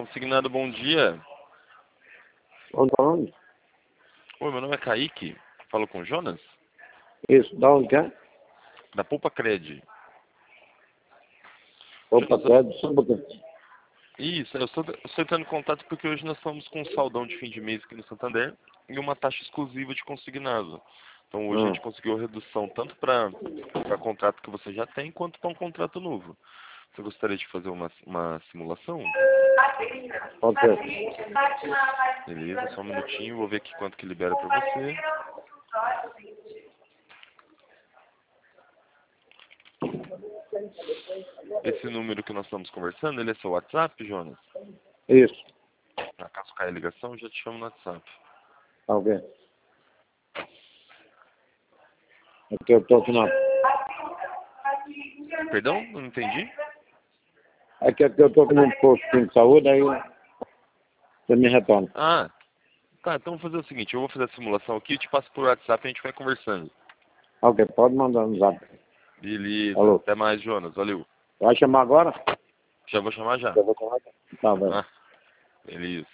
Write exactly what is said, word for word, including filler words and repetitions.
Consignado, bom dia. Onde falando? Oi, meu nome é Kaique. Falo com o Jonas? Isso, da onde que é? Da Poupa Cred. Opa, Jonas, Cred, só um pouquinho. Isso, eu estou, eu estou entrando em contato porque hoje nós estamos com um saldão de fim de mês aqui no Santander e uma taxa exclusiva de consignado. Então hoje a Hum, gente conseguiu redução tanto para contrato que você já tem, quanto para um contrato novo. Você gostaria de fazer uma, uma simulação? pode ser. Beleza, só um minutinho, vou ver aqui quanto que libera para você. Esse número que nós estamos conversando, ele é seu WhatsApp, Jonas? Isso, Na caso caia a ligação, eu já te chamo no WhatsApp. tá ok. Aqui eu tô aqui na... Perdão? Não entendi? Aqui, aqui eu tô aqui num postinho de saúde, aí você me retorna. Ah, tá, então vamos fazer o seguinte, eu vou fazer a simulação aqui, eu te passo por WhatsApp e a gente vai conversando. Ok, pode mandar no zap. Beleza, Alô, até mais, Jonas, valeu. vai chamar agora? Já vou chamar já. Eu vou chamar. Tá, vai. Ah, beleza.